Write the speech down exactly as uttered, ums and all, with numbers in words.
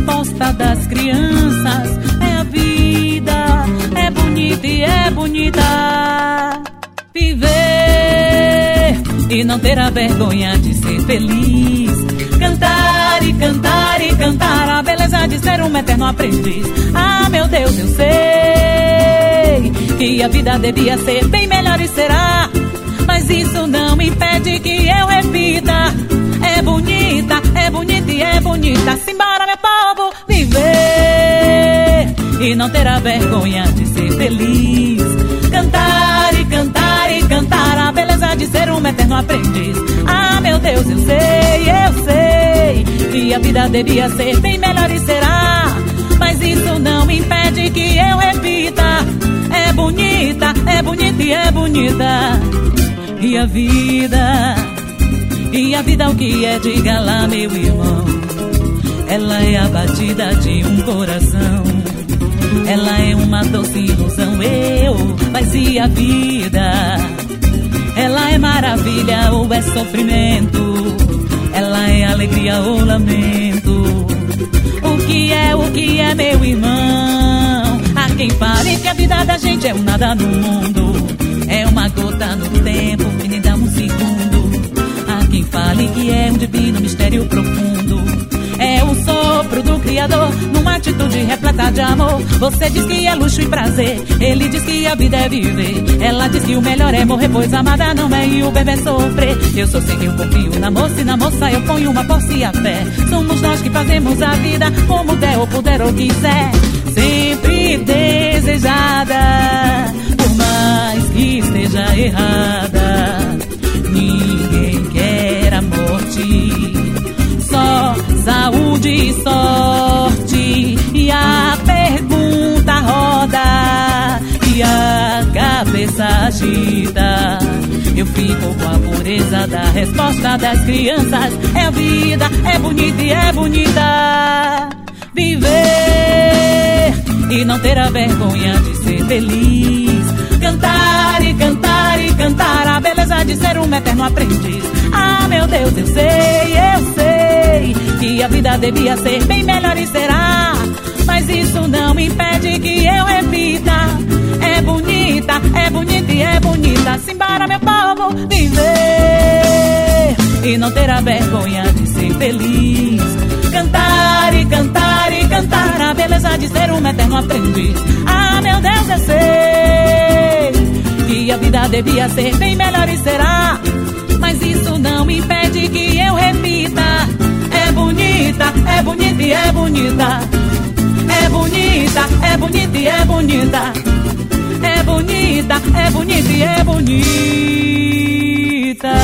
resposta das crianças. É a vida, é bonita e é bonita. Viver e não ter a vergonha de ser feliz. Cantar e cantar e cantar a beleza de ser um eterno aprendiz. Ah, meu Deus, eu sei que a vida devia ser bem melhor e será, mas isso não impede que eu repita. É bonita, é bonita e é bonita. Simbora, meu povo, viver e não ter a vergonha de ser feliz. Cantar e cantar e cantar a beleza de ser um eterno aprendiz. Ah, meu Deus, eu sei, eu sei que a vida devia ser bem melhor e será, mas isso não impede que eu repita. É bonita, é bonita e é bonita. E a vida, e a vida o que é? Diga lá, meu irmão. Ela é a batida de um coração, ela é uma doce ilusão, eu, mas e a vida? Ela é maravilha ou é sofrimento? Ela é alegria ou lamento? O que é, o que é, meu irmão? Há quem fale que a vida da gente é um nada no mundo, é uma gota no tempo que nem dá um segundo. Há quem fale que é um divino mistério profundo, é o sopro do Criador numa atitude repleta de amor. Você diz que é luxo e prazer, ele diz que a vida é viver. Ela diz que o melhor é morrer, pois amada não é e o bebê é sofrer. Eu só sei que eu confio na moça e na moça eu ponho uma força e a fé. Somos nós que fazemos a vida como der ou puder ou quiser. Sempre desejada, por mais que esteja errada. Ninguém quer a morte, só saúde e sorte. E a pergunta roda e a cabeça agita. Eu fico com a pureza da resposta das crianças. É a vida, é bonita e é bonita. Viver e não ter a vergonha de ser feliz. Cantar e cantar e cantar a beleza de ser um eterno aprendiz. Ah, meu Deus, eu sei, eu sei que a vida devia ser bem melhor e será, mas isso não impede que eu repita. É bonita, é bonita e é bonita. Simbora, meu povo, viver e não ter a vergonha de ser feliz. Cantar e cantar e cantar a beleza de ser um eterno aprendiz. Ah, meu Deus, eu sei que a vida devia ser bem melhor e será, mas isso não impede que eu repita. É bonita, é bonita e é bonita. É bonita, é bonita e é bonita. É bonita, é bonita e é bonita.